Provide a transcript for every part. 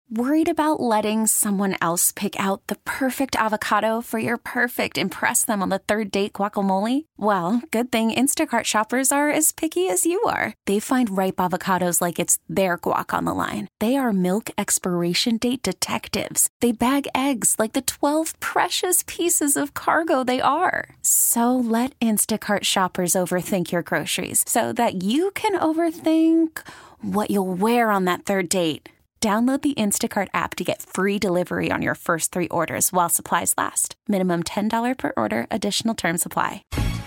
Worried about letting someone else pick out the perfect avocado for your perfect impress them on the third date guacamole? Well, good thing Instacart shoppers are as picky as you are. They find ripe avocados like it's their guac on the line. They are milk expiration date detectives. They bag eggs like the 12 precious pieces of cargo they are. So let Instacart shoppers overthink your groceries so that you can overthink what you'll wear on that third date. Download the Instacart app to get free delivery on your first 3 orders while supplies last. Minimum $10 per order. Additional terms apply.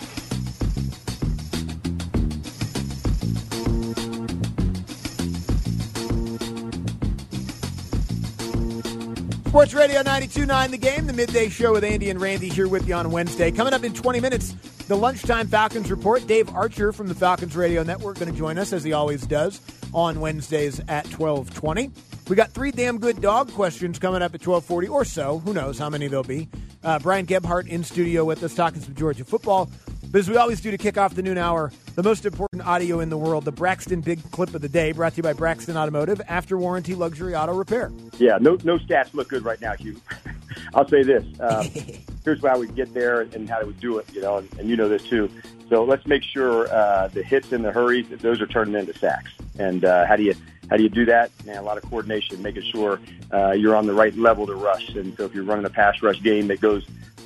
Sports Radio 92.9 The Game, the midday show with Andy and Randy here with you on Wednesday. Coming up in 20 minutes, the Lunchtime Falcons Report. Dave Archer from the Falcons Radio Network going to join us, as he always does, on Wednesdays at 12:20. We got 3 damn good dog questions coming up at 12:40 or so. Who knows how many there'll be. Brian Gebhardt in studio with us talking some Georgia football. But as we always do to kick off the noon hour, the most important audio in the world, the Braxton Big Clip of the Day, brought to you by Braxton Automotive, after warranty luxury auto repair. Yeah, no stats look good right now, Hugh. I'll say this. Here's how we get there and how do we do it, and you know this too. So let's make sure the hits and the hurries, those are turning into sacks. And how do you do that? Man, a lot of coordination, making sure you're on the right level to rush. And so if you're running a pass rush game that goes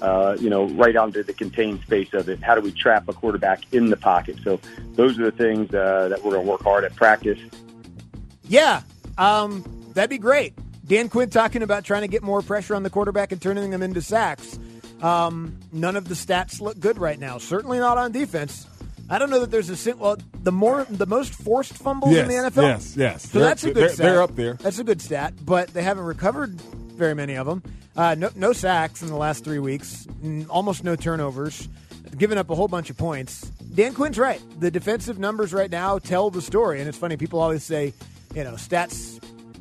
right onto the contained space of it, how do we trap a quarterback in the pocket? So those are the things that we're going to work hard at practice. Yeah, that'd be great. Dan Quinn talking about trying to get more pressure on the quarterback and turning them into sacks. None of the stats look good right now. Certainly not on defense. I don't know that there's the most forced fumbles in the NFL. Yes. So that's a good stat. They're up there. That's a good stat, but they haven't recovered very many of them. No sacks in the last 3 weeks. Almost no turnovers. Giving up a whole bunch of points. Dan Quinn's right. The defensive numbers right now tell the story, and it's funny. People always say, stats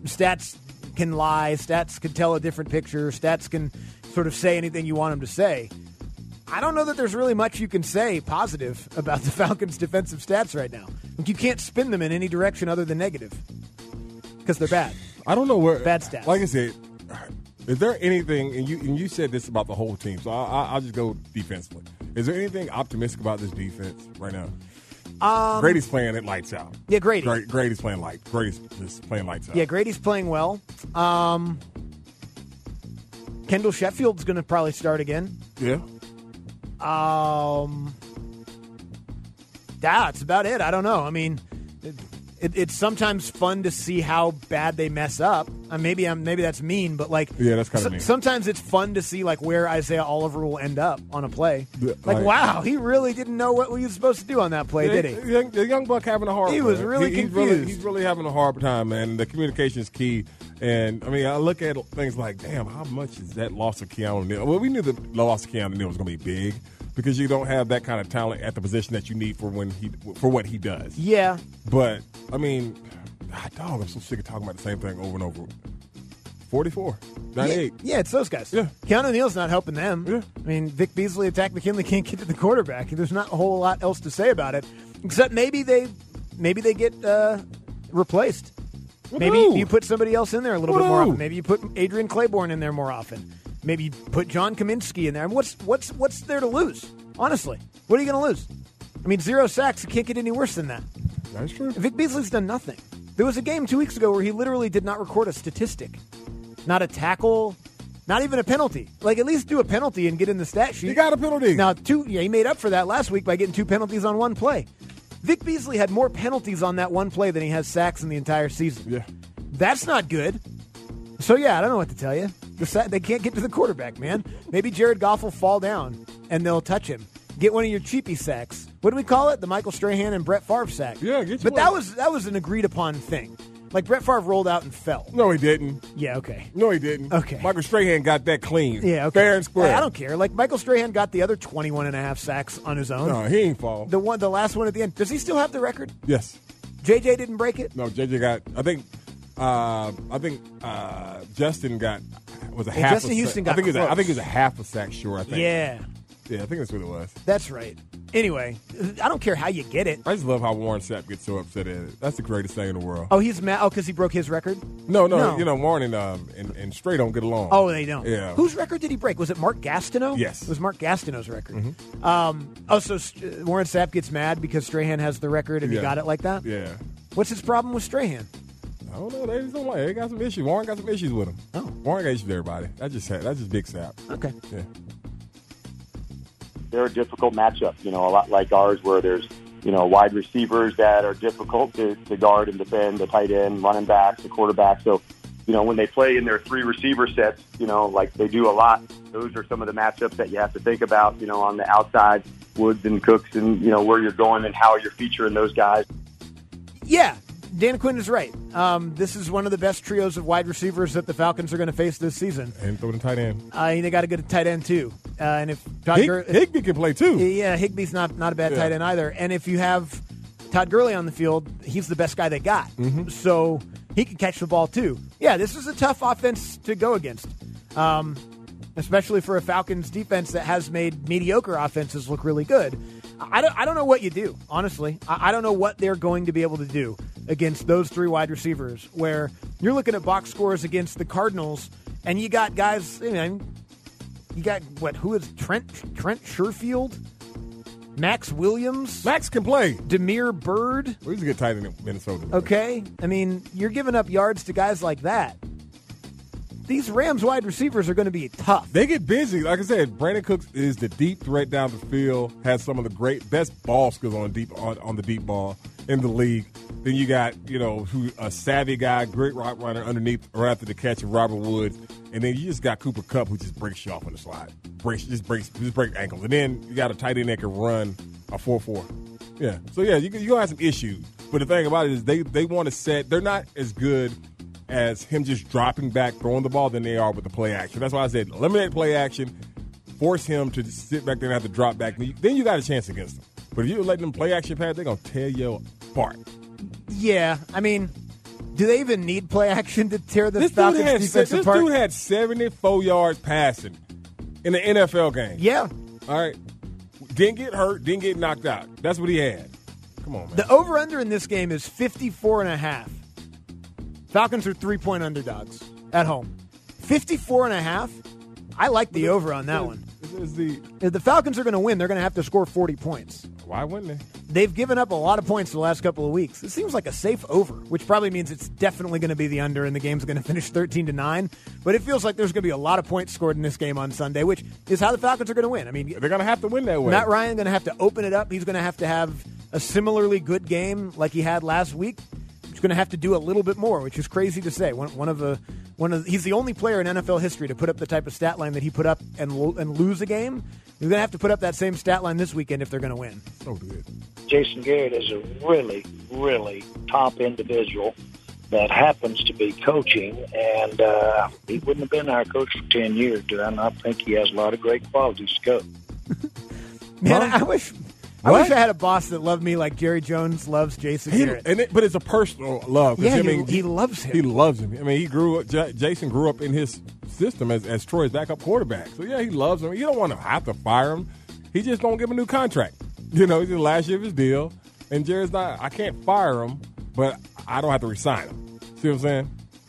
can lie. Stats can tell a different picture. Stats can sort of say anything you want them to say. I don't know that there's really much you can say positive about the Falcons' defensive stats right now. You can't spin them in any direction other than negative because they're bad. I don't know where bad stats. Like I said, is there anything? And you said this about the whole team, so I'll just go defensively. Is there anything optimistic about this defense right now? Grady's playing it lights out. Yeah, Grady. Grady's playing Grady's just playing lights out. Yeah, Grady's playing well. Kendall Sheffield's going to probably start again. Yeah. That's about it. I don't know. I mean, it's sometimes fun to see how bad they mess up. Maybe that's mean, but that's kind of mean. Sometimes it's fun to see where Isaiah Oliver will end up on a play. Wow, he really didn't know what he was supposed to do on that play, did he? The young buck having a hard time. He was really confused. He's really having a hard time, man. The communication is key. And, I look at things like, damn, how much is that loss of Keanu Neal? Well, we knew the loss of Keanu Neal was going to be big because you don't have that kind of talent at the position that you need for what he does. Yeah. But, I'm so sick of talking about the same thing over and over. 44, 98. Yeah, it's those guys. Yeah. Keanu Neal's not helping them. Yeah. Vic Beasley attacked McKinley, can't get to the quarterback. There's not a whole lot else to say about it, except maybe they get replaced. Maybe you put somebody else in there a little bit more often. Maybe you put Adrian Claiborne in there more often. Maybe you put John Kaminsky in there. What's there to lose? Honestly, what are you going to lose? 0 sacks. It can't get any worse than that. That's true. Vic Beasley's done nothing. There was a game 2 weeks ago where he literally did not record a statistic. Not a tackle, not even a penalty. At least do a penalty and get in the stat sheet. He got a penalty. Now, he made up for that last week by getting 2 penalties on one play. Vic Beasley had more penalties on that one play than he has sacks in the entire season. Yeah. That's not good. So, I don't know what to tell you. They can't get to the quarterback, man. Maybe Jared Goff will fall down, and they'll touch him. Get one of your cheapy sacks. What do we call it? The Michael Strahan and Brett Favre sack. Yeah, get you But one. that was an agreed-upon thing. Brett Favre rolled out and fell. No, he didn't. Yeah, okay. No, he didn't. Okay. Michael Strahan got that clean. Yeah, okay. Fair and square. I don't care. Michael Strahan got the other 21 and a half sacks on his own. No, he ain't fall. The last one at the end. Does he still have the record? Yes. JJ didn't break it? No, JJ got, I think Justin was a half Justin a Houston sack. got I think close. he was a half a sack short, I think. Yeah. Yeah, I think that's what it was. That's right. Anyway, I don't care how you get it. I just love how Warren Sapp gets so upset at it. That's the greatest thing in the world. Oh, he's mad. Oh, because he broke his record? No. Warren and Stray don't get along. Oh, they don't. Yeah. Whose record did he break? Was it Mark Gastineau? Yes. It was Mark Gastineau's record. Mm-hmm. So Warren Sapp gets mad because Strahan has the record and he got it like that? Yeah. What's his problem with Strahan? I don't know. They just don't like it. They got some issues. Warren got some issues with him. Oh. Warren got issues with everybody. That's just Big Sapp. Okay. Yeah. They're a difficult matchup, a lot like ours where there's, wide receivers that are difficult to guard and defend, the tight end, running backs, the quarterback. So, when they play in their 3 receiver sets, like they do a lot, those are some of the matchups that you have to think about, on the outside, Woods and Cooks and, where you're going and how you're featuring those guys. Yeah. Dan Quinn is right. This is one of the best trios of wide receivers that the Falcons are going to face this season. And throw the tight end. They got a good tight end, too. And if Higbee can play, too. Yeah, Higbee's not a bad tight end either. And if you have Todd Gurley on the field, he's the best guy they got. Mm-hmm. So he can catch the ball, too. Yeah, this is a tough offense to go against, especially for a Falcons defense that has made mediocre offenses look really good. I don't know what you do, honestly. I don't know what they're going to be able to do against those 3 wide receivers where you're looking at box scores against the Cardinals and you got guys, you got, who is Trent Sherfield? Max Williams? Max can play. Demir Bird? Well, he's a good tight end in Minnesota. Okay. You're giving up yards to guys like that. These Rams wide receivers are going to be tough. They get busy. Like I said, Brandon Cooks is the deep threat down the field, has some of the best ball skills on the deep ball in the league. Then you got, a savvy guy, great route runner underneath or after the catch of Robert Woods. And then you just got Cooper Kupp who just breaks you off on the slide. Just break ankles. And then you got a tight end that can run a 4-4. Yeah. So, yeah, you're going to have some issues. But the thing about it is they want to set – they're not as good – as him just dropping back, throwing the ball than they are with the play action. That's why I said eliminate play action, force him to sit back there and have to drop back. Then you got a chance against them. But if you let them play action pass, they're going to tear you apart. Yeah, do they even need play action to tear the Falcons defense apart? This dude had 74 yards passing in an NFL game. Yeah. All right. Didn't get hurt, didn't get knocked out. That's what he had. Come on, man. The over-under in this game is 54.5. Falcons are 3-point underdogs at home. 54.5. I like the over on that one. If the Falcons are going to win, they're going to have to score 40 points. Why wouldn't they? They've given up a lot of points the last couple of weeks. It seems like a safe over, which probably means it's definitely going to be the under and the game's going to finish 13-9. But it feels like there's going to be a lot of points scored in this game on Sunday, which is how the Falcons are going to win. They're going to have to win that way. Matt Ryan going to have to open it up. He's going to have a similarly good game like he had last week. He's going to have to do a little bit more, which is crazy to say. He's the only player in NFL history to put up the type of stat line that he put up and lose a game. He's going to have to put up that same stat line this weekend if they're going to win. So good. Jason Garrett is a really, really top individual that happens to be coaching, and he wouldn't have been our coach for 10 years, do I not think he has a lot of great qualities to coach. Man, I wish I had a boss that loved me like Jerry Jones loves Jason Garrett. But it's a personal love. Yeah, he loves him. He loves him. Jason grew up in his system as Troy's backup quarterback. So, yeah, he loves him. You don't want to have to fire him. He just don't give him a new contract. He's in the last year of his deal. And Jerry's not, I can't fire him, but I don't have to resign him. See what I'm saying?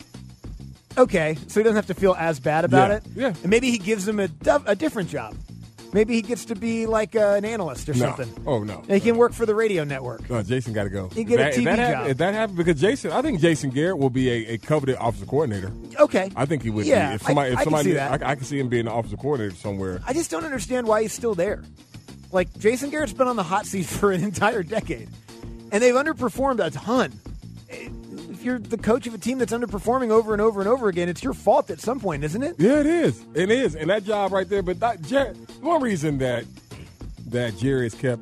Okay, so he doesn't have to feel as bad about it? Yeah. And maybe he gives him a different job. Maybe he gets to be like an analyst or something. Oh, no. And he can work for the radio network. No, Jason got to go. He get a TV job. If that happens, because I think Jason Garrett will be a coveted offensive coordinator. Okay. I think he would be. I can see that. I can see him being an offensive coordinator somewhere. I just don't understand why he's still there. Like, Jason Garrett's been on the hot seat for an entire decade, and they've underperformed a ton. If you're the coach of a team that's underperforming over and over and over again, it's your fault at some point, isn't it? Yeah, it is. It is. And that job right there, but one reason that Jerry has kept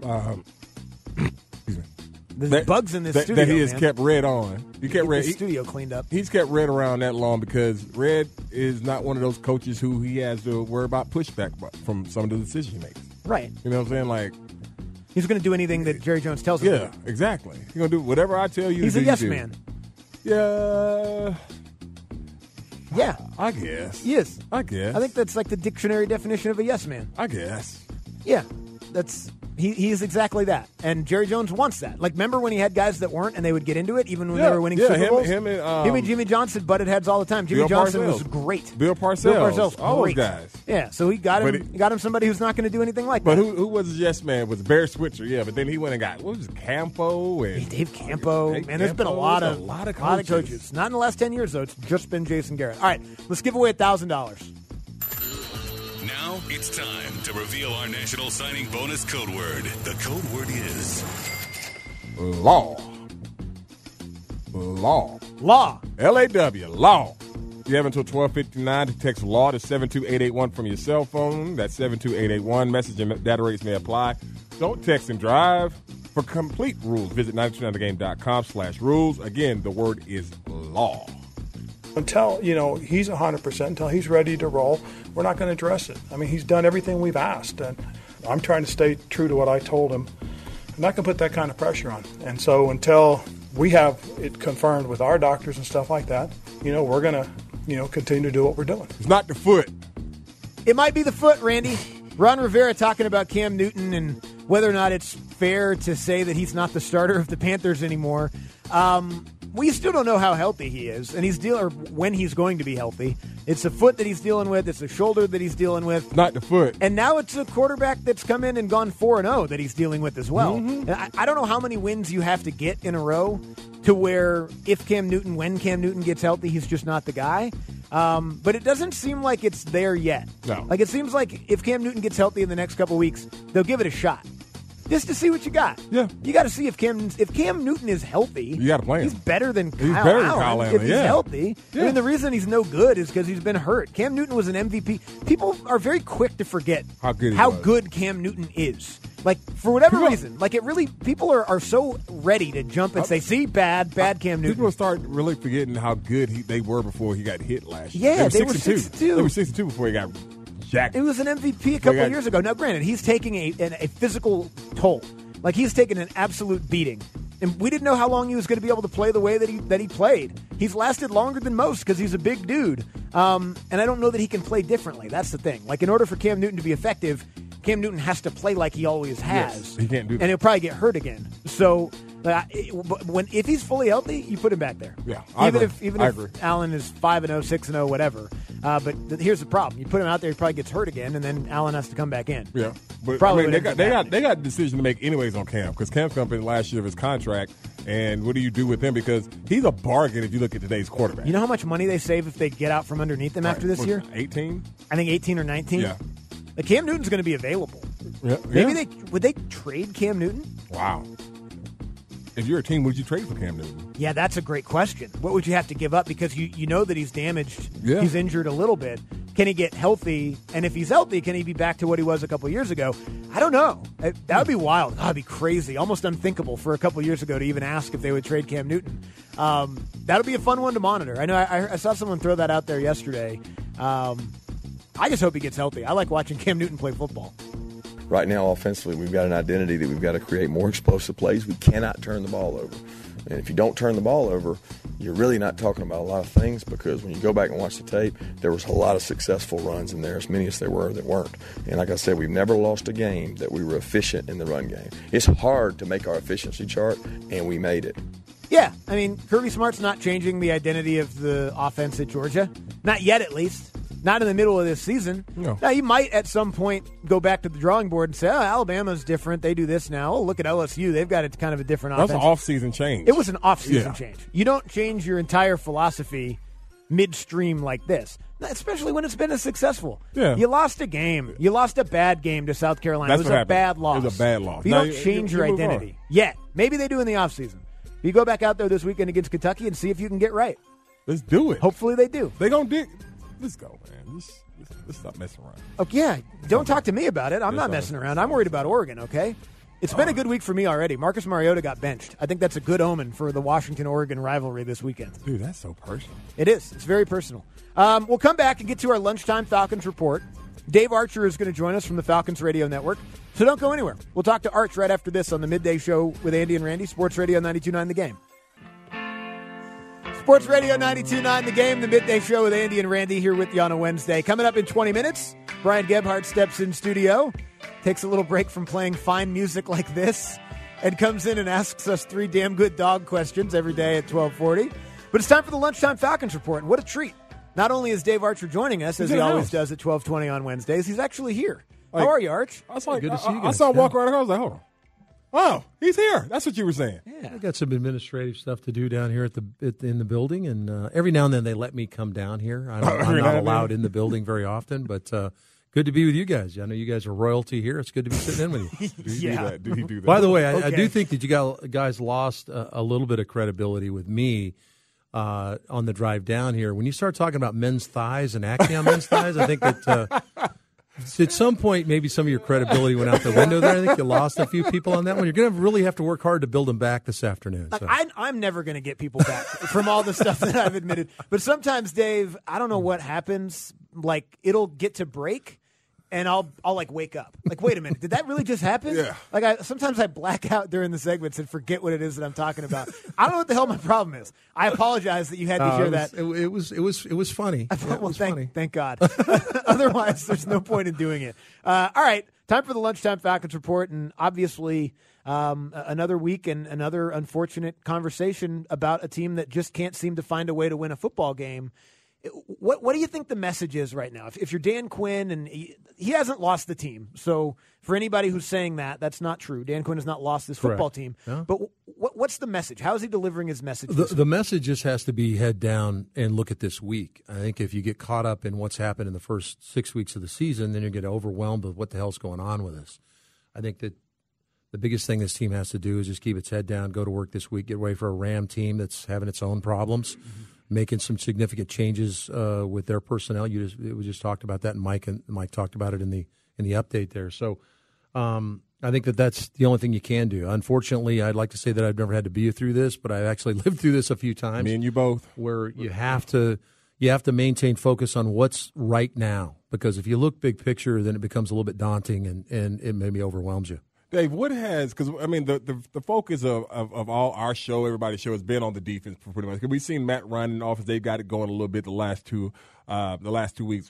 There's bugs in this studio, that he has kept Red on. He kept Red. The studio cleaned up. He's kept Red around that long because Red is not one of those coaches who he has to worry about pushback from some of the decision makers. Right. You know what I'm saying? Like, he's going to do anything that Jerry Jones tells him to do. Yeah, exactly. He's going to do whatever I tell you. He's a yes man. Yeah. Yeah. I guess. He is. I guess. I think that's like the dictionary definition of a yes man. I guess. Yeah. That's He's exactly that. And Jerry Jones wants that. Like, remember when he had guys that weren't and they would get into it even when they were winning Super Bowls? Him and Jimmy Johnson butted heads all the time. Jimmy Johnson was great. Bill Parcells. All great. those guys. Yeah, so he got him somebody who's not going to do anything like that. But who was his yes man? Was Bear Switzer, yeah. But then he went and got, what was it, Campo? And Dave Campo. Man, there's been a lot of coaches. Not in the last 10 years, though. It's just been Jason Garrett. All right, let's give away $1,000. Now it's time to reveal our national signing bonus code word. The code word is law. Law. L-A-W. Law. You have until 12:59 to text LAW to 72881 from your cell phone. That's 72881. Message and data rates may apply. Don't text and drive. For complete rules, visit 929thegame.com/rules. Again, the word is law. Until, he's 100%, until he's ready to roll, we're not going to address it. I mean, he's done everything we've asked, and I'm trying to stay true to what I told him. I'm not going to put that kind of pressure on. And so until we have it confirmed with our doctors and stuff like that, we're going to, continue to do what we're doing. It's not the foot. It might be the foot, Randy. Ron Rivera talking about Cam Newton and whether or not it's fair to say that he's not the starter of the Panthers anymore. We still don't know how healthy he is, and or when he's going to be healthy. It's a foot that he's dealing with. It's a shoulder that he's dealing with. Not the foot. And now it's a quarterback that's come in and gone 4-0 that he's dealing with as well. Mm-hmm. And I don't know how many wins you have to get in a row to where when Cam Newton gets healthy, he's just not the guy. But it doesn't seem like it's there yet. No. Like, it seems like if Cam Newton gets healthy in the next couple weeks, they'll give it a shot. Just to see what you got. Yeah. You got to see if Cam Newton is healthy. You got to play him. He's better than Kyle Allen. If he's healthy. Yeah. I mean, the reason he's no good is because he's been hurt. Cam Newton was an MVP. People are very quick to forget how good Cam Newton is. Like, for whatever reason. Like, people are so ready to jump and say, see, bad Cam Newton. People start really forgetting how good they were before he got hit last year. Yeah, they were 6-2. They were 6-2 before he got jacked. It was an MVP a couple of years ago. Now, granted, he's taking a physical toll. Like, he's taken an absolute beating. And we didn't know how long he was going to be able to play the way that he played. He's lasted longer than most because he's a big dude. And I don't know that he can play differently. That's the thing. Like, in order for Cam Newton to be effective, Cam Newton has to play like he always has. Yes, he can't do that. And he'll probably get hurt again. So, if he's fully healthy, you put him back there. Yeah, Even if Allen is 5-0, 6-0, whatever. But here's the problem: you put him out there, he probably gets hurt again, and then Allen has to come back in. Yeah, but probably they got a decision to make anyways on Cam because Cam's coming in last year of his contract, and what do you do with him? Because he's a bargain if you look at today's quarterback. You know how much money they save if they get out from underneath them after this year? 18. I think 18 or 19. Yeah. Like, Cam Newton's going to be available. Yeah. Maybe would they trade Cam Newton? Wow. If you're a team, would you trade for Cam Newton? Yeah, that's a great question. What would you have to give up? Because you know that he's damaged. Yeah. He's injured a little bit. Can he get healthy? And if he's healthy, can he be back to what he was a couple years ago? I don't know. That would be wild. That would be crazy. Almost unthinkable for a couple years ago to even ask if they would trade Cam Newton. That would be a fun one to monitor. I know I saw someone throw that out there yesterday. I just hope he gets healthy. I like watching Cam Newton play football. Right now, offensively, we've got an identity that we've got to create more explosive plays. We cannot turn the ball over. And if you don't turn the ball over, you're really not talking about a lot of things because when you go back and watch the tape, there was a lot of successful runs in there, as many as there were that weren't. And like I said, we've never lost a game that we were efficient in the run game. It's hard to make our efficiency chart, and we made it. Yeah, I mean, Kirby Smart's not changing the identity of the offense at Georgia. Not yet, at least. Not in the middle of this season. No. Now, you might at some point go back to the drawing board and say, oh, Alabama's different. They do this now. Oh, look at LSU. They've got kind of a different offense. That was an off-season change. It was an off-season change. You don't change your entire philosophy midstream like this, especially when it's been as successful. Yeah. You lost a game. You lost a bad game to South Carolina. That's it was what a happened. bad loss. It was a bad loss. You Now, don't change your move identity on. yet. Maybe they do in the offseason. You go back out there this weekend against Kentucky and see if you can get right. Let's do it. Hopefully they do. They gonna dig. Let's go, man. Let's stop messing around. Oh, yeah, don't talk to me about it. I'm not messing around. I'm worried about Oregon, okay? It's been a good week for me already. Marcus Mariota got benched. I think that's a good omen for the Washington-Oregon rivalry this weekend. Dude, that's so personal. It is. It's very personal. We'll come back and get to our lunchtime Falcons report. Dave Archer is going to join us from the Falcons Radio Network, so don't go anywhere. We'll talk to Arch right after this on the Midday Show with Andy and Randy, Sports Radio 92.9 The Game. Sports Radio 92.9 The Game, the Midday Show with Andy and Randy here with you on a Wednesday. Coming up in 20 minutes, Brian Gebhardt steps in studio takes a little break from playing fine music like this, and comes in and asks us 3 damn good dog questions every day at 12:40. But it's time for the Lunchtime Falcons Report, and what a treat. Not only is Dave Archer joining us, as he always does at 12:20 on Wednesdays, he's actually here. How are you, Arch? I saw, good to see you guys. I saw him walk around, and I was like, hold on. Oh, he's here. That's what you were saying. Yeah. I got some administrative stuff to do down here in the building, and every now and then they let me come down here. I'm not allowed in the building very often, but good to be with you guys. I know you guys are royalty here. It's good to be sitting in with you. Did he do that? By the way, I do think that you guys lost a little bit of credibility with me on the drive down here. When you start talking about men's thighs and acne on men's thighs, I think that at some point maybe some of your credibility went out the window there. I think you lost a few people on that one. You're going to really have to work hard to build them back this afternoon. So. I'm never going to get people back from all the stuff that I've admitted. But sometimes, Dave, I don't know what happens. Like, it'll get to break. And I'll like wake up. Like, wait a minute, did that really just happen? Yeah. Like, sometimes I black out during the segments and forget what it is that I'm talking about. I don't know what the hell my problem is. I apologize that you had to hear that. It was funny. Thank God. Otherwise, there's no point in doing it. All right, time for the Lunchtime Falcons Report, and obviously another week and another unfortunate conversation about a team that just can't seem to find a way to win a football game. What do you think the message is right now? If you're Dan Quinn, and he hasn't lost the team, so for anybody who's saying that, that's not true. Dan Quinn has not lost this football team. No. But what's the message? How is he delivering his message? The message just has to be head down and look at this week. I think if you get caught up in what's happened in the first 6 weeks of the season, then you get overwhelmed with what the hell's going on with us. I think that the biggest thing this team has to do is just keep its head down, go to work this week, get ready for a Ram team that's having its own problems. Mm-hmm. Making some significant changes with their personnel. We just talked about that, and Mike talked about it in the update there. So I think that's the only thing you can do. Unfortunately, I'd like to say that I've never had to be through this, but I've actually lived through this a few times. Me and you both. Where you have to maintain focus on what's right now, because if you look big picture, then it becomes a little bit daunting and it maybe overwhelms you. Dave, because I mean the focus of all our show, everybody's show, has been on the defense for pretty much. Because we've seen Matt run in offense; they've got it going a little bit the last 2 weeks.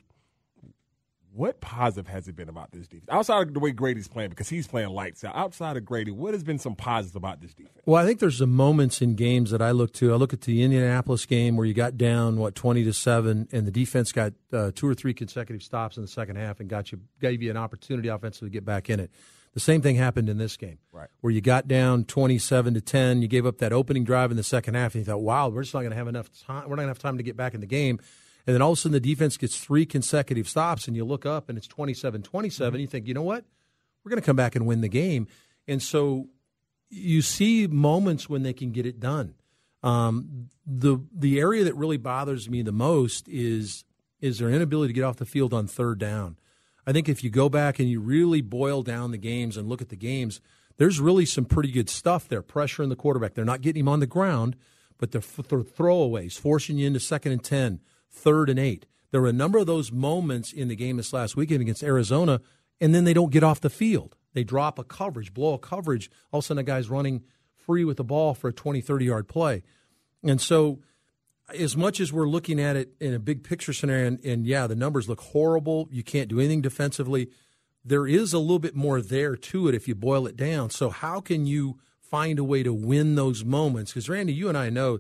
What positive has it been about this defense outside of the way Grady's playing? Because he's playing lights out. Outside of Grady, what has been some positives about this defense? Well, I think there's some moments in games that I look to. I look at the Indianapolis game where you got down 20-7, and the defense got 2 or 3 consecutive stops in the second half and gave you an opportunity offensively to get back in it. The same thing happened in this game, right, where you got down 27-10. You gave up that opening drive in the second half, and you thought, wow, we're just not going to have enough time. We're not going to have time to get back in the game. And then all of a sudden the defense gets 3 consecutive stops, and you look up, and it's 27-27. Mm-hmm. You think, you know what? We're going to come back and win the game. And so you see moments when they can get it done. The area that really bothers me the most is their inability to get off the field on third down. I think if you go back and you really boil down the games and look at the games, there's really some pretty good stuff there. Pressure in the quarterback. They're not getting him on the ground, but they're throwaways, forcing you into 2nd and 10, 3rd and 8. There were a number of those moments in the game this last weekend against Arizona, and then they don't get off the field. They drop a coverage, blow a coverage. All of a sudden, a guy's running free with the ball for a 20, 30-yard play. And so as much as we're looking at it in a big picture scenario, and the numbers look horrible, you can't do anything defensively, there is a little bit more there to it if you boil it down. So how can you find a way to win those moments? Because, Randy, you and I know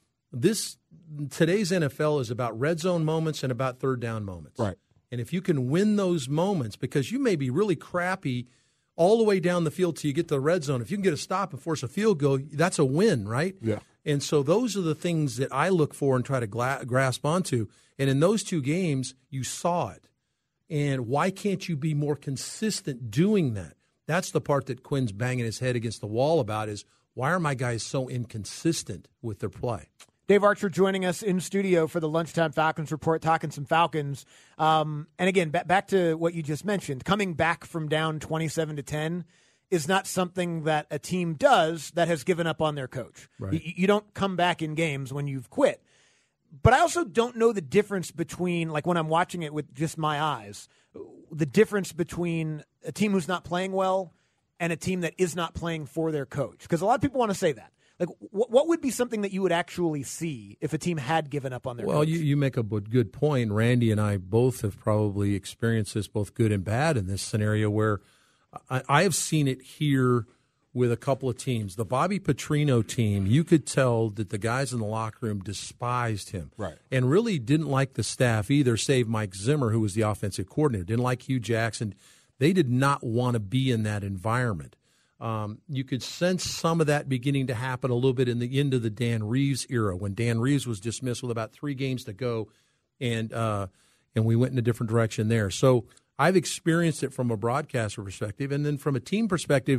today's NFL is about red zone moments and about third down moments. Right. And if you can win those moments, because you may be really crappy all the way down the field till you get to the red zone. If you can get a stop and force a field goal, that's a win, right? Yeah. And so those are the things that I look for and try to grasp onto. And in those 2 games, you saw it. And why can't you be more consistent doing that? That's the part that Quinn's banging his head against the wall about, is why are my guys so inconsistent with their play? Dave Archer joining us in studio for the Lunchtime Falcons Report, talking some Falcons. And again, back to what you just mentioned, coming back from down 27-10 is not something that a team does that has given up on their coach. Right. You don't come back in games when you've quit. But I also don't know the difference between, like when I'm watching it with just my eyes, the difference between a team who's not playing well and a team that is not playing for their coach. Because a lot of people want to say that. Like, what would be something that you would actually see if a team had given up on their coach? Well, you make a good point. Randy and I both have probably experienced this, both good and bad, in this scenario where I have seen it here with a couple of teams. The Bobby Petrino team, you could tell that the guys in the locker room despised him. Right. And really didn't like the staff either, save Mike Zimmer, who was the offensive coordinator. Didn't like Hugh Jackson. They did not want to be in that environment. You could sense some of that beginning to happen a little bit in the end of the Dan Reeves era, when Dan Reeves was dismissed with about 3 games to go, and we went in a different direction there. So I've experienced it from a broadcaster perspective, and then from a team perspective,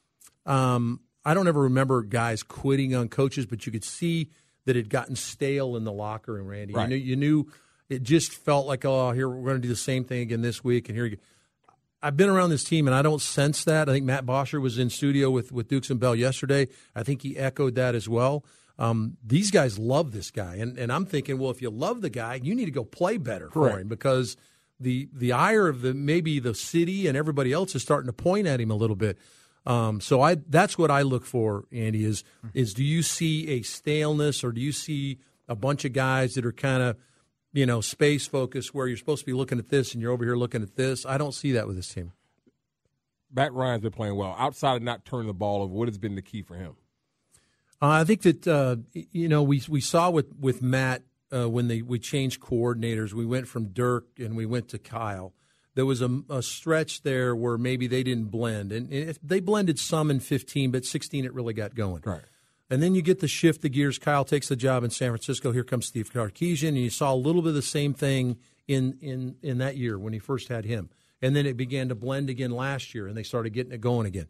I don't ever remember guys quitting on coaches, but you could see that it had gotten stale in the locker room, Randy. Right. You knew it just felt like, oh, here we're going to do the same thing again this week, and here you go. I've been around this team, and I don't sense that. I think Matt Bosher was in studio with Dukes and Bell yesterday. I think he echoed that as well. These guys love this guy, and I'm thinking, well, if you love the guy, you need to go play better for him, because the ire of maybe the city and everybody else is starting to point at him a little bit. So that's what I look for, Andy, is do you see a staleness, or do you see a bunch of guys that are kind of, space focused, where you're supposed to be looking at this and you're over here looking at this? I don't see that with this team. Matt Ryan's been playing well. Outside of not turning the ball over, what has been the key for him? I think that, we saw with Matt when we changed coordinators. We went from Dirk and we went to Kyle. There was a stretch there where maybe they didn't blend. And they blended some in 15, but 16 it really got going. Right. And then you get the shift the gears. Kyle takes the job in San Francisco. Here comes Steve Sarkisian, and you saw a little bit of the same thing in that year when he first had him. And then it began to blend again last year, and they started getting it going again.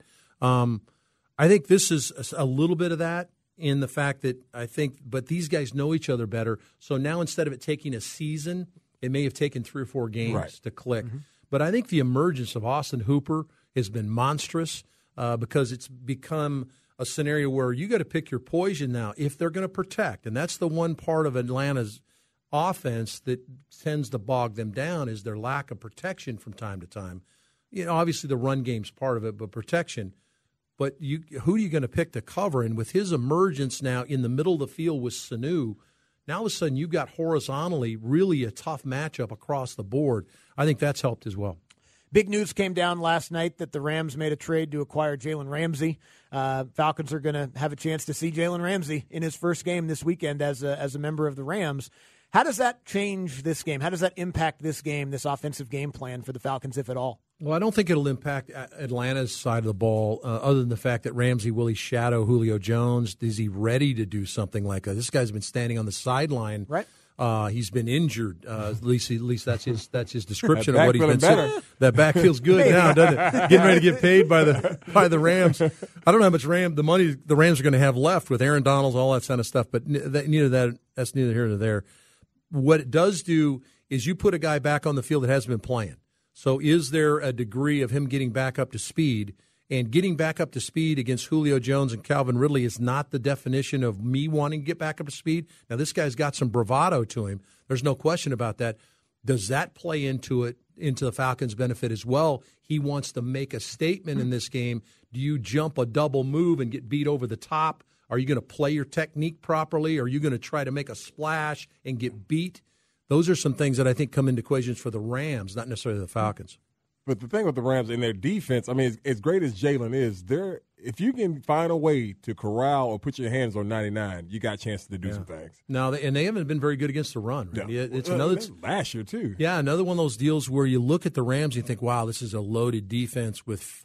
I think this is a little bit of that in the fact that but these guys know each other better. So now instead of it taking a season, it may have taken 3 or 4 games to click. Mm-hmm. But I think the emergence of Austin Hooper has been monstrous because it's become a scenario where you got to pick your poison now if they're going to protect. And that's the one part of Atlanta's offense that tends to bog them down, is their lack of protection from time to time. Obviously the run game's part of it, but protection. But who are you going to pick to cover? And with his emergence now in the middle of the field with Sanu, now all of a sudden you've got horizontally really a tough matchup across the board. I think that's helped as well. Big news came down last night that the Rams made a trade to acquire Jalen Ramsey. Falcons are going to have a chance to see Jalen Ramsey in his first game this weekend as a member of the Rams. How does that change this game? How does that impact this game, this offensive game plan for the Falcons, if at all? Well, I don't think it'll impact Atlanta's side of the ball, other than the fact that Ramsey will he shadow Julio Jones? Is he ready to do something like that? This guy's been standing on the sideline. Right. He's been injured. At least that's his description of what he's been better. saying. That back feels good now, doesn't it? Getting ready to get paid by the Rams. I don't know how much the money the Rams are going to have left with Aaron Donald, all that kind of stuff. But that's neither here nor there. What it does do is you put a guy back on the field that hasn't been playing. So is there a degree of him getting back up to speed? And getting back up to speed against Julio Jones and Calvin Ridley is not the definition of me wanting to get back up to speed. Now, this guy's got some bravado to him. There's no question about that. Does that play into the Falcons' benefit as well? He wants to make a statement in this game. Do you jump a double move and get beat over the top? Are you going to play your technique properly? Are you going to try to make a splash and get beat? Those are some things that I think come into equations for the Rams, not necessarily the Falcons. But the thing with the Rams in their defense, I mean, as great as Jalen is, if you can find a way to corral or put your hands on 99, you got a chance to do some things. No, and they haven't been very good against the run. Right? Yeah. It's last year too. Yeah, another one of those deals where you look at the Rams and you think, wow, this is a loaded defense with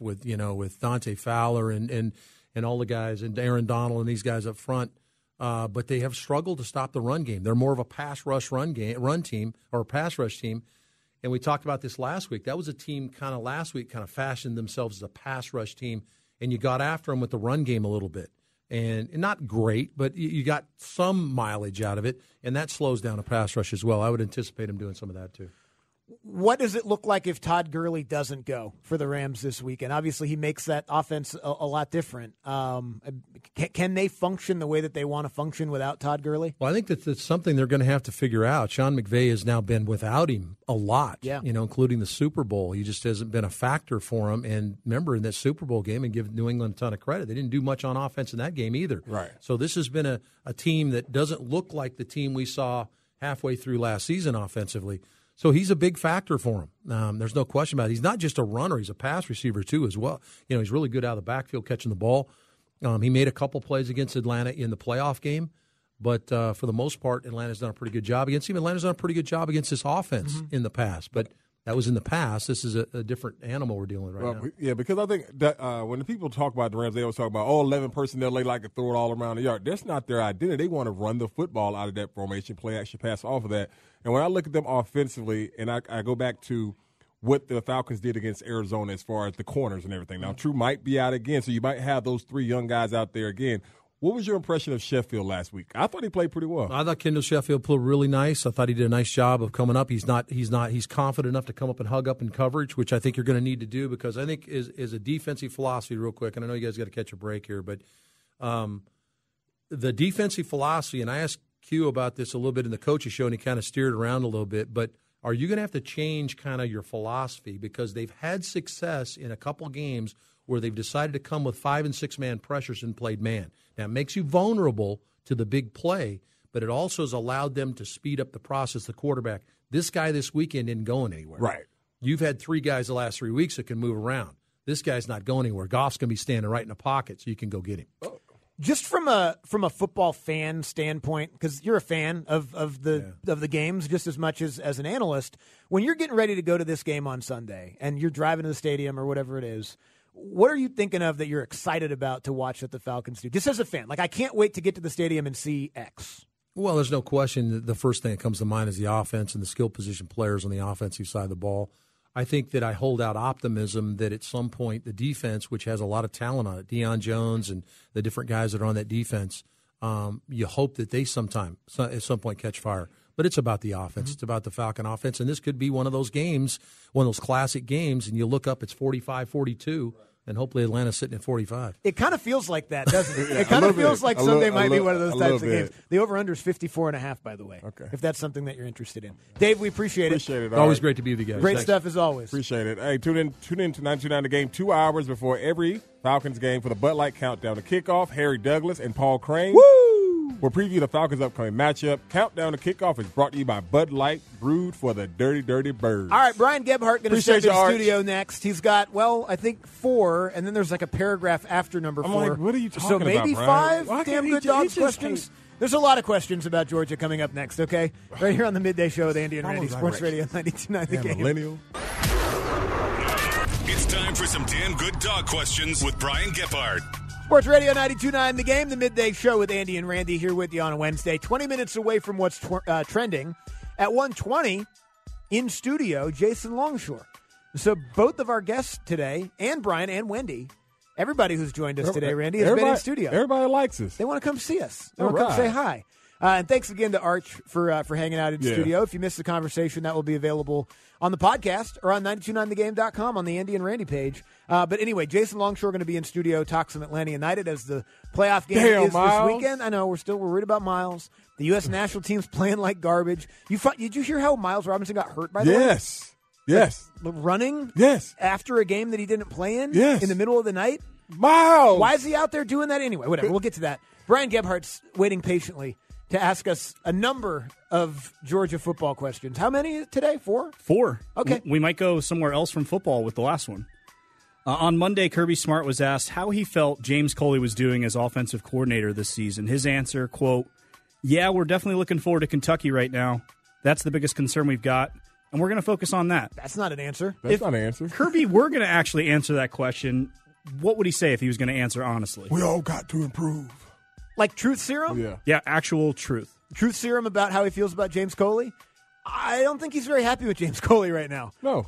Dante Fowler and all the guys and Aaron Donald and these guys up front. But they have struggled to stop the run game. They're more of a pass rush run team or a pass rush team. And we talked about this last week. That was a team kind of fashioned themselves as a pass rush team, and you got after them with the run game a little bit. And not great, but you got some mileage out of it, and that slows down a pass rush as well. I would anticipate them doing some of that too. What does it look like if Todd Gurley doesn't go for the Rams this weekend? Obviously, he makes that offense a lot different. Can they function the way that they want to function without Todd Gurley? Well, I think that's something they're going to have to figure out. Sean McVay has now been without him a lot, including the Super Bowl. He just hasn't been a factor for him. And remember, in that Super Bowl game, and give New England a ton of credit, they didn't do much on offense in that game either. Right. So this has been a team that doesn't look like the team we saw halfway through last season offensively. So he's a big factor for him. There's no question about it. He's not just a runner; he's a pass receiver too, as well. He's really good out of the backfield catching the ball. He made a couple plays against Atlanta in the playoff game, but for the most part, Atlanta's done a pretty good job against him. Atlanta's done a pretty good job against this offense in the past, but that was in the past. This is a different animal we're dealing with right now. Yeah, because I think that when the people talk about the Rams, they always talk about, 11 personnel, they like to throw it all around the yard. That's not their identity. They want to run the football out of that formation, play action pass off of that. And when I look at them offensively, and I go back to what the Falcons did against Arizona as far as the corners and everything. Now, True might be out again, so you might have those 3 young guys out there again. What was your impression of Sheffield last week? I thought he played pretty well. I thought Kendall Sheffield played really nice. I thought he did a nice job of coming up. He's confident enough to come up and hug up in coverage, which I think you're going to need to do because I think is a defensive philosophy real quick, and I know you guys got to catch a break here, but the defensive philosophy, and I asked Q about this a little bit in the coaches show, and he kind of steered around a little bit, but are you going to have to change kind of your philosophy because they've had success in a couple games where they've decided to come with 5- and 6-man pressures and played man. Now, it makes you vulnerable to the big play, but it also has allowed them to speed up the process. The quarterback, this guy this weekend isn't going anywhere. Right. You've had 3 guys the last 3 weeks that can move around. This guy's not going anywhere. Goff's going to be standing right in the pocket, so you can go get him. Just from a football fan standpoint, because you're a fan of the games just as much as an analyst, when you're getting ready to go to this game on Sunday and you're driving to the stadium or whatever it is, what are you thinking of that you're excited about to watch that the Falcons do? Just as a fan, like I can't wait to get to the stadium and see X. Well, there's no question the first thing that comes to mind is the offense and the skill position players on the offensive side of the ball. I think that I hold out optimism that at some point the defense, which has a lot of talent on it, Deion Jones and the different guys that are on that defense, you hope that they at some point catch fire. But it's about the offense. Mm-hmm. It's about the Falcon offense. And this could be one of those games, one of those classic games, and you look up, it's 45-42. And hopefully Atlanta's sitting at 45. It kind of feels like that, doesn't it? It kind of feels like Sunday might be one of those types of games. The over-under is 54.5, by the way, if that's something that you're interested in. Dave, we appreciate it. Always great to be with you guys. Great stuff as always. Appreciate it. Hey, tune in to 929 The Game 2 hours before every Falcons game for the Bud Light Countdown. The kickoff, Harry Douglas and Paul Crane. Woo! We'll preview the Falcons' upcoming matchup. Countdown to Kickoff is brought to you by Bud Light, brewed for the dirty, dirty birds. All right, Brian Gebhardt going to step in the studio next. He's got, I think 4, and then there's like a paragraph after number 4. I'm like, what are you talking about, So maybe Brian? 5 damn good dogs questions? There's a lot of questions about Georgia coming up next, okay? Right here on the Midday Show with Andy and Randy, Sports Radio 92.9 The Game. Millennial. It's time for some damn good dog questions with Brian Gebhardt. Sports Radio 92.9 The Game, the Midday Show with Andy and Randy here with you on a Wednesday. 20 minutes away from what's trending. At 1:20, in studio, Jason Longshore. So both of our guests today, and Brian and Wendy, everybody who's joined us today, Randy, has been in studio. Everybody likes us. They want to come see us. They want to come say hi. And thanks again to Arch for hanging out in studio. If you missed the conversation, that will be available on the podcast or on 929thegame.com on the Andy and Randy page. But anyway, Jason Longshore going to be in studio, talks some Atlanta United as the playoff game is Miles. This weekend. I know we're worried about Miles. The U.S. national team's playing like garbage. Did you hear how Miles Robinson got hurt, by the way? Yes. Like, running? Yes. After a game that he didn't play in? Yes. In the middle of the night? Miles! Why is he out there doing that anyway? Whatever. We'll get to that. Brian Gebhardt's waiting patiently to ask us a number of Georgia football questions. How many today? 4? 4. Okay. We might go somewhere else from football with the last one. On Monday, Kirby Smart was asked how he felt James Coley was doing as offensive coordinator this season. His answer, quote, "Yeah, we're definitely looking forward to Kentucky right now. That's the biggest concern we've got, and we're going to focus on that." That's not an answer. That's not an answer. Kirby were going to actually answer that question, what would he say if he was going to answer honestly? We all got to improve. Like truth serum? Yeah, actual truth. Truth serum about how he feels about James Coley? I don't think he's very happy with James Coley right now. No.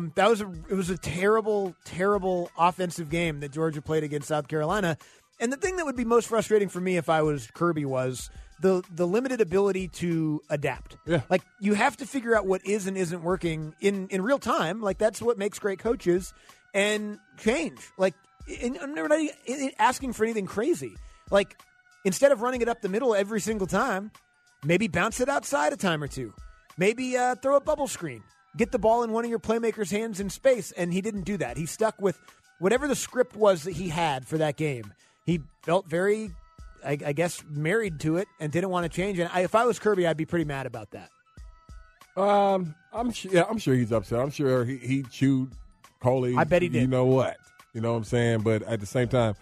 It was a terrible, terrible offensive game that Georgia played against South Carolina. And the thing that would be most frustrating for me if I was Kirby was the limited ability to adapt. Yeah. Like, you have to figure out what is and isn't working in real time. Like, that's what makes great coaches. And change. Like, I'm never not asking for anything crazy. Like, instead of running it up the middle every single time, maybe bounce it outside a time or two. Maybe throw a bubble screen. Get the ball in one of your playmakers' hands in space. And he didn't do that. He stuck with whatever the script was that he had for that game. He felt very, I guess, married to it and didn't want to change it. If I was Kirby, I'd be pretty mad about that. I'm sure he's upset. I'm sure he chewed Coley. I bet he did. You know what? You know what I'm saying? But at the same time,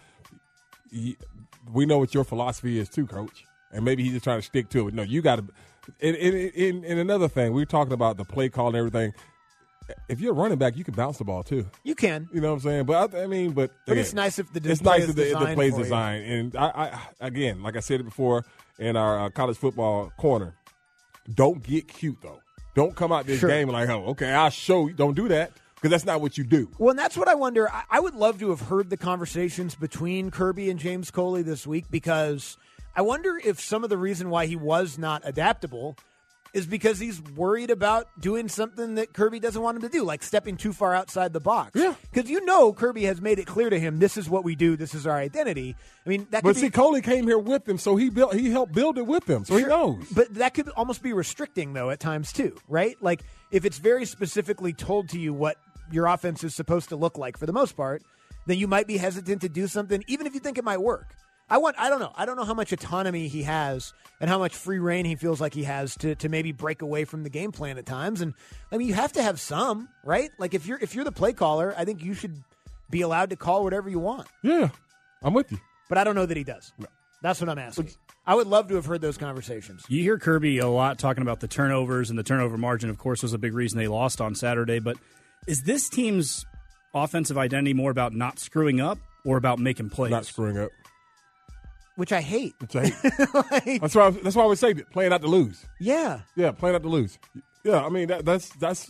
we know what your philosophy is too, Coach. And maybe he's just trying to stick to it. No, you got to. In another thing, we were talking about the play call and everything. If you're a running back, you can bounce the ball too. You can. You know what I'm saying? But again, it's nice if the play is designed. And I again, like I said it before in our college football corner, don't get cute though. Don't come out this game like, oh, okay, I'll show you. Don't do that. Because that's not what you do. Well, and that's what I wonder. I would love to have heard the conversations between Kirby and James Coley this week, because I wonder if some of the reason why he was not adaptable is because he's worried about doing something that Kirby doesn't want him to do, like stepping too far outside the box. Yeah. Because Kirby has made it clear to him, this is what we do, this is our identity. I mean, Coley came here with him, so he helped build it with him, so he knows. But that could almost be restricting, though, at times too, right? Like if it's very specifically told to you what your offense is supposed to look like for the most part, then you might be hesitant to do something, even if you think it might work. I don't know. I don't know how much autonomy he has and how much free reign he feels like he has to maybe break away from the game plan at times. And I mean, you have to have some, right? Like if you're the play caller, I think you should be allowed to call whatever you want. Yeah, I'm with you. But I don't know that he does. No. That's what I'm asking. I would love to have heard those conversations. You hear Kirby a lot talking about the turnovers, and the turnover margin, of course, was a big reason they lost on Saturday. But is this team's offensive identity more about not screwing up or about making plays? Not screwing up. Which I hate. That's why I would say playing not to lose. Yeah. Yeah, playing not to lose. Yeah, I mean that's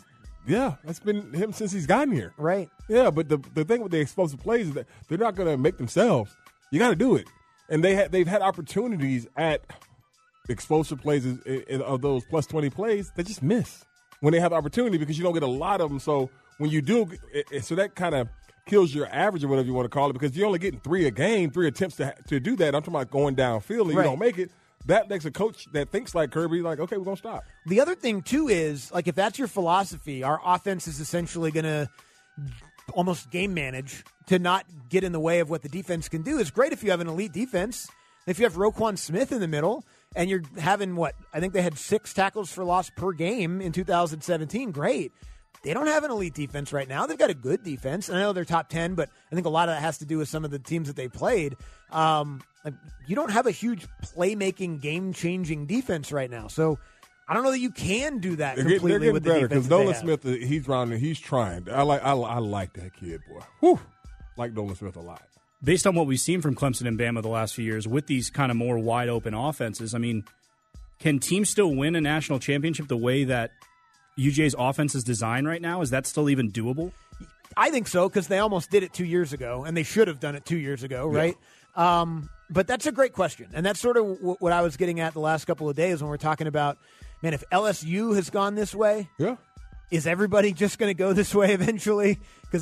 been him since he's gotten here. Right. Yeah, but the thing with the explosive plays is that they're not going to make themselves. You got to do it, and they've had opportunities at explosive plays of those plus 20 plays. They just miss when they have the opportunity because you don't get a lot of them. So when you do, so that kind of kills your average or whatever you want to call it, because you're only getting 3 a game, 3 attempts to do that. I'm talking about going downfield and you don't make it. That makes a coach that thinks like Kirby like, okay, we're going to stop. The other thing, too, is like if that's your philosophy, our offense is essentially going to almost game manage to not get in the way of what the defense can do. It's great if you have an elite defense. If you have Roquan Smith in the middle and you're having I think they had 6 tackles for loss per game in 2017. Great. They don't have an elite defense right now. They've got a good defense. And I know they're top 10, but I think a lot of that has to do with some of the teams that they played. You don't have a huge playmaking, game-changing defense right now. So I don't know that you can do that completely with the defense because Nolan Smith, he's rounding, he's trying. I like that kid, boy. Whew. Like Nolan Smith a lot. Based on what we've seen from Clemson and Bama the last few years with these kind of more wide-open offenses, I mean, can teams still win a national championship the way that UGA's offense is designed right now? Is that still even doable? I think so, because they almost did it 2 years ago, and they should have done it 2 years ago, right? Yeah. But that's a great question, and that's sort of what I was getting at the last couple of days when we're talking about, man, if LSU has gone this way, is everybody just going to go this way eventually? Because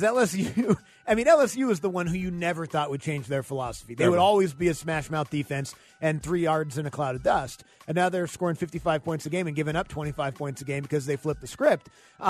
LSU is the one who you never thought would change their philosophy. They would always be a smash-mouth defense and 3 yards in a cloud of dust. And now they're scoring 55 points a game and giving up 25 points a game because they flipped the script.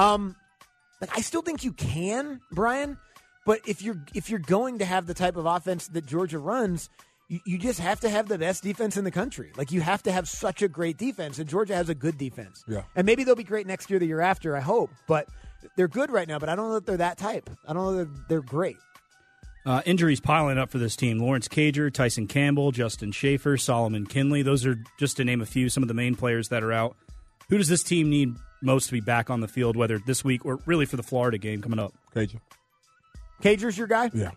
I still think you can, Brian, but if you're going to have the type of offense that Georgia runs, you just have to have the best defense in the country. Like, you have to have such a great defense, and Georgia has a good defense. Yeah. And maybe they'll be great next year, the year after, I hope. But they're good right now, but I don't know that they're that type. I don't know that they're great. Injuries piling up for this team. Lawrence Cager, Tyson Campbell, Justin Schaefer, Solomon Kinley. Those are, just to name a few, some of the main players that are out. Who does this team need most to be back on the field, whether this week or really for the Florida game coming up? Cager. Cager's your guy? Yeah.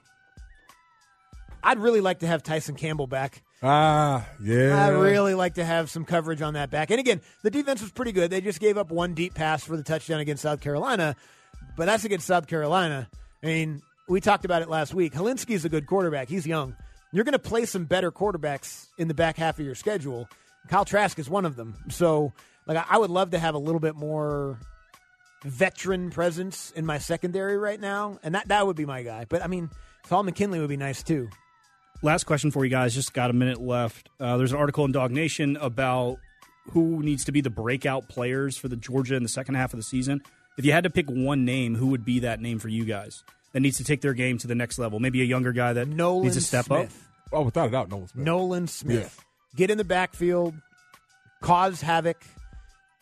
I'd really like to have Tyson Campbell back. Yeah. I'd really like to have some coverage on that back. And again, the defense was pretty good. They just gave up 1 deep pass for the touchdown against South Carolina, but that's against South Carolina. I mean, we talked about it last week. Helinski's a good quarterback. He's young. You're going to play some better quarterbacks in the back half of your schedule. Kyle Trask is one of them. So, I would love to have a little bit more veteran presence in my secondary right now, and that would be my guy. But, I mean, Solomon Kinley would be nice too. Last question for you guys. Just got a minute left. There's an article in Dog Nation about who needs to be the breakout players for the Georgia in the second half of the season. If you had to pick one name, who would be that name for you guys that needs to take their game to the next level? Maybe a younger guy that needs to step up? Oh, without a doubt, Nolan Smith. Nolan Smith. Yeah. Get in the backfield, cause havoc,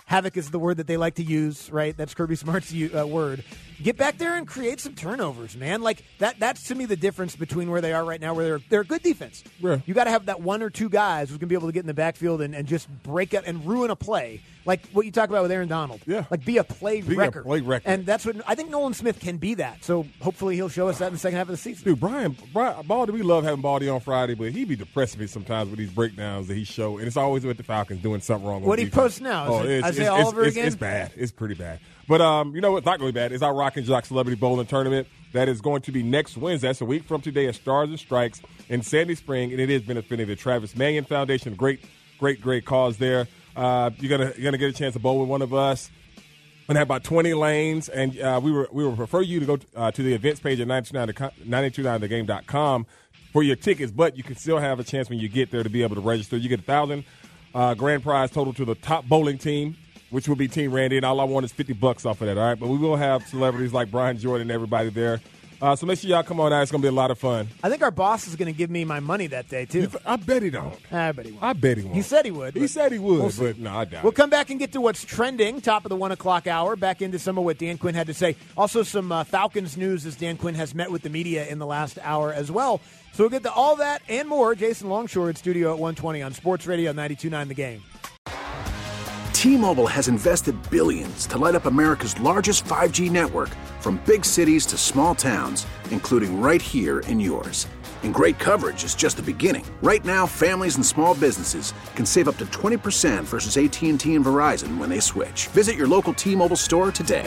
Havoc is the word that they like to use, right? That's Kirby Smart's word. Get back there and create some turnovers, man. Like that's to me the difference between where they are right now, where they're a good defense. Yeah. You got to have that one or two guys who's going to be able to get in the backfield and just break up and ruin a play. Like what you talk about with Aaron Donald. Yeah. Like be a play wrecker. And that's what I think Nolan Smith can be that. So hopefully he'll show us that in the second half of the season. Dude, Brian Baldy, we love having Baldy on Friday, but he be depressing me sometimes with these breakdowns that he show. And it's always with the Falcons doing something wrong. What he posts now? Isaiah Oliver again? It's bad. It's pretty bad. But you know what's not really bad? It's our Rock and Jock Celebrity Bowling Tournament. That is going to be next Wednesday. That's a week from today at Stars and Strikes in Sandy Spring, and it is benefiting the Travis Mannion Foundation. Great cause there. You're gonna get a chance to bowl with one of us. And have about 20 lanes, and we would prefer you to go to the events page at 929thegame.com for your tickets. But you can still have a chance when you get there to be able to register. You get $1,000 grand prize total to the top bowling team, which will be Team Randy, and all I want is $50 off of that, all right? But we will have celebrities like Brian Jordan and everybody there. So make sure y'all come on out. It's going to be a lot of fun. I think our boss is going to give me my money that day, too. I bet he don't. I bet he won't. I bet he won't. He said he would. He said he would, we'll but no, I doubt We'll it. come back and get to what's trending, top of the 1 o'clock hour, back into some of what Dan Quinn had to say. Also some Falcons news as Dan Quinn has met with the media in the last hour as well. So we'll get to all that and more. Jason Longshore in studio at 1:20 on Sports Radio 92.9 The Game. T-Mobile has invested billions to light up America's largest 5G network, from big cities to small towns, including right here in yours. And great coverage is just the beginning. Right now, families and small businesses can save up to 20% versus AT&T and Verizon when they switch. Visit your local T-Mobile store today.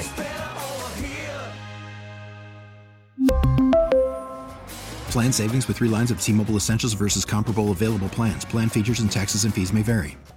Plan savings with 3 lines of T-Mobile Essentials versus comparable available plans. Plan features and taxes and fees may vary.